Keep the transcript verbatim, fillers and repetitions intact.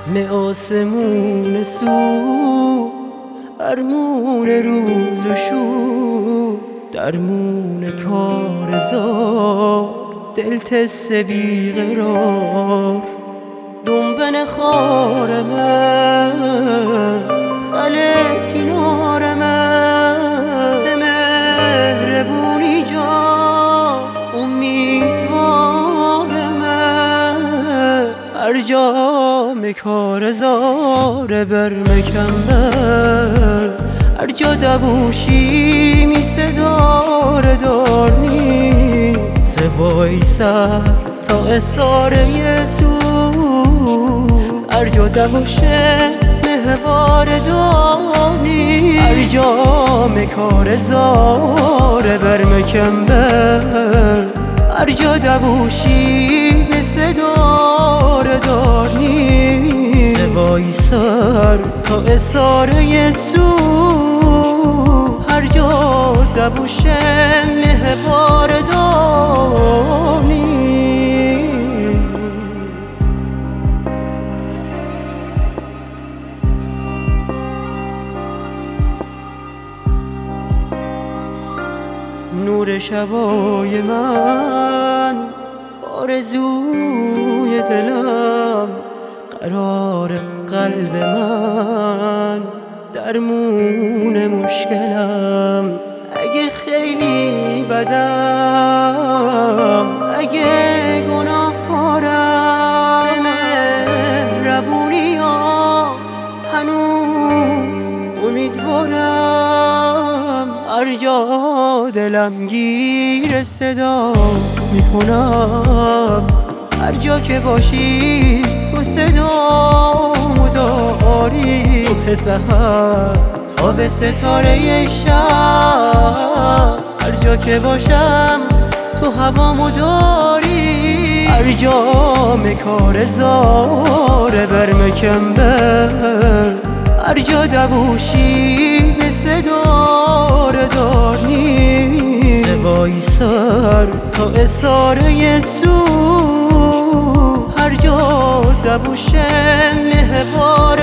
نه آسمون سو ارمون روز و شو درمون کار زار دل تس بیقرار دنبن خارمه خلق کنارمه ته مهربونی جا امیدوارمه هر جا مکار زاره بر مکمل هر جا دبوشی می صدار دار نی سوای سر تا اصار یسو هر جا دبوشه مهوار دانی هر جا مکار زاره بر مکمل هر جا دبوشی به صدار دارنی سوای سر تا اصار یسو هر جا دبوشه مهوار دانی نور شبای من آرزوی دلم قرار قلب من درمون مشکلم اگه خیلی بدم اگه گناه کارم مهربونیات هنوز امیدوارم هر جا دلم گیر صدا میکنم هر جا که باشی تو صدامو داری صبح سحر تا به ستاره شب هر جا که باشم تو هوامو داری هر جا مکار زاره بر مکمل هر جا دبوشی به صدار دارنی سوای سر تا اصار یسو هر جا دبوشه مهوار